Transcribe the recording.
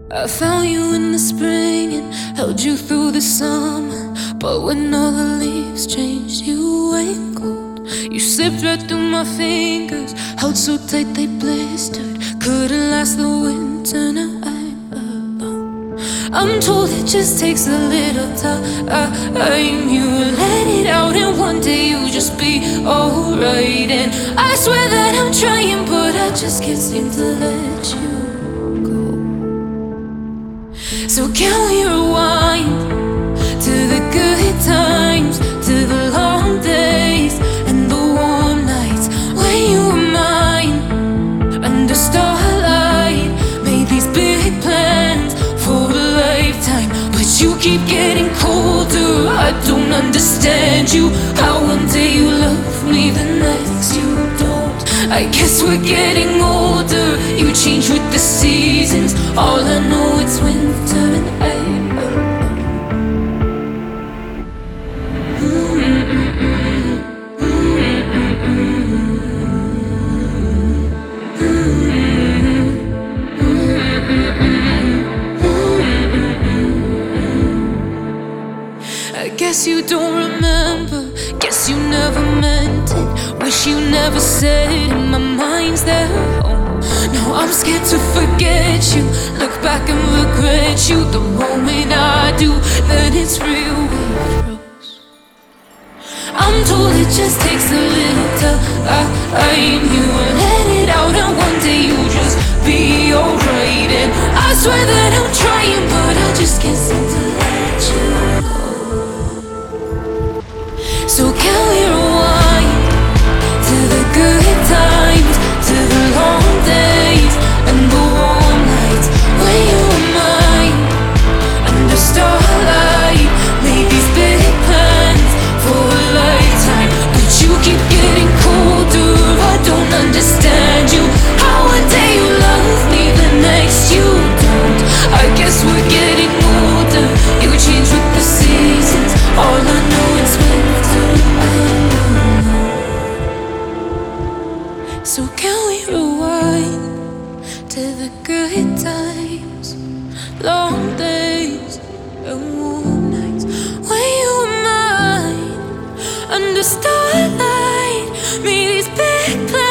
I found you in the spring and held you through the summer. But when all the leaves changed, you went cold. You slipped right through my fingers, held so tight they blistered. Couldn't last the winter, now I'm alone. I'm told it just takes a little time. You let it out and one day you'll just be alright. And I swear that I'm trying, but I just can't seem to let you. So can we rewind to the good times, to the long days and the warm nights when you were mine under starlight? Made these big plans for a lifetime, but you keep getting colder. I don't understand you. How one day you love me, the next you don't. I guess we're getting older. You change with the seasons. All I know it's winter and I'm alone. I guess you don't remember. Guess you never meant it. Wish you never said it. My mind's there home. Now I'm scared to forget you. Look back and regret you. The moment I do, then it's real. We froze. I'm told it just takes a little time. You let it out and one day you'll just be alright. And I swear that I'm trying, but I just can't seem to let you go. So can we rewind to the good times, to the long days and the warm nights when you were mine under starlight? Made these big plans for a lifetime, but you keep getting colder. I don't understand you. How one day you love me, the next you don't. I guess we're getting older. You change with the seasons. All I know is winter. So can we rewind to the good times, long days and warm nights when you were mine under starlight? Made these big plans